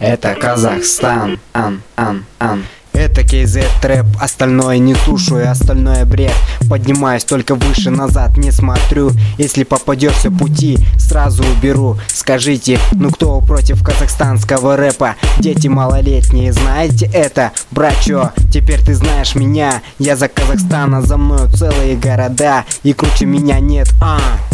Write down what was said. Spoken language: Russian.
Это Казахстан, ан. Это KZ трэп, остальное не слушаю, остальное бред. Поднимаюсь только выше, назад не смотрю. Если попадешься пути, сразу уберу. Скажите, ну кто против казахстанского рэпа? Дети малолетние, знаете это? Брачо, теперь ты знаешь меня. Я за Казахстан, а за мною целые города. И круче меня нет,